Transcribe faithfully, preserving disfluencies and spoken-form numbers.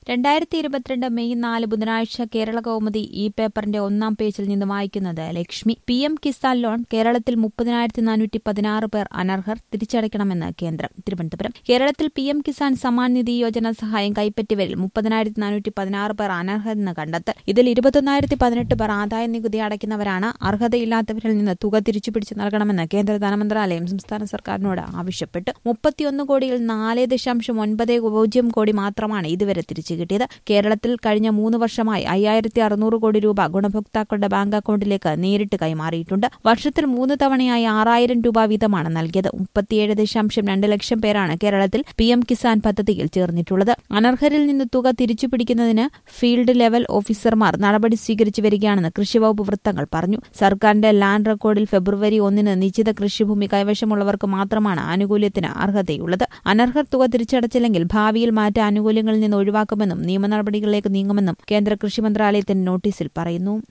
രണ്ടായിരത്തി ഇരുപത്തിരണ്ട് മെയ് നാല് ബുധനാഴ്ച കേരള കൗമുദി ഈ പേപ്പറിന്റെ ഒന്നാം പേജിൽ നിന്ന് വായിക്കുന്നത് Lakshmi. P M Kisan loan കേരളത്തിൽ മുപ്പതിനായിരത്തി നാനൂറ്റി പതിനാറ് പേർ അനർഹർ തിരിച്ചടയ്ക്കണമെന്ന് കേന്ദ്രം. തിരുവനന്തപുരം. കേരളത്തിൽ പി എം കിസാൻ സമ്മാൻ നിധി യോജന സഹായം കൈപ്പറ്റിയവരിൽ മുപ്പതിനായിരത്തി നാനൂറ്റി പതിനാറ് പേർ അനർഹരെന്ന് കണ്ടെത്തൽ. ഇതിൽ ഇരുപത്തൊന്നായിരത്തി പതിനെട്ട് പേർ ആദായ നികുതി അടയ്ക്കുന്നവരാണ്. അർഹതയില്ലാത്തവരിൽ നിന്ന് തുക തിരിച്ചുപിടിച്ചു നൽകണമെന്ന് കേന്ദ്ര ധനമന്ത്രാലയം സംസ്ഥാന സർക്കാരിനോട് ആവശ്യപ്പെട്ടു. മുപ്പത്തിയൊന്ന് കോടിയിൽ നാല് ദശാംശം ഒൻപത് പൂജ്യം കോടി മാത്രമാണ് ഇതുവരെ തിരിച്ചു കിട്ടിയത്. കേരളത്തിൽ കഴിഞ്ഞ മൂന്ന് വർഷമായി അയ്യായിരത്തി അറുന്നൂറ് കോടി രൂപ ഗുണഭോക്താക്കളുടെ ബാങ്ക് അക്കൌണ്ടിലേക്ക് നേരിട്ട് കൈമാറിയിട്ടുണ്ട്. വർഷത്തിൽ മൂന്ന് തവണയായി ആറായിരം രൂപ വീതമാണ് നൽകിയത്. മുപ്പത്തിയേഴ് ദശാംശം രണ്ട് ലക്ഷം പേരാണ് കേരളത്തിൽ പി എം കിസാൻ പദ്ധതിയിൽ ചേർന്നിട്ടുള്ളത്. അനർഹരിൽ നിന്ന് തുക തിരിച്ചുപിടിക്കുന്നതിന് ഫീൽഡ് ലെവൽ ഓഫീസർമാർ നടപടി സ്വീകരിച്ചു വരികയാണെന്ന് കൃഷിവകുപ്പ് വൃത്തങ്ങൾ പറഞ്ഞു. സർക്കാരിന്റെ ലാൻഡ് റെക്കോർഡിൽ ഫെബ്രുവരി ഒന്നിന് നിശ്ചിത കൃഷിഭൂമി കൈവശമുള്ളവർക്ക് മാത്രമാണ് ആനുകൂല്യത്തിന് അർഹതയുള്ളത്. അനർഹർ തുക തിരിച്ചടച്ചില്ലെങ്കിൽ ഭാവിയിൽ മാറ്റ ആനുകൂല്യങ്ങളിൽ നിന്ന് ഒഴിവാക്കുമെന്നും നിയമ നടപടികളിലേക്ക് നീങ്ങുമെന്നും കേന്ദ്ര കൃഷി മന്ത്രാലയത്തിന്റെ നോട്ടീസിൽ പറയുന്നു.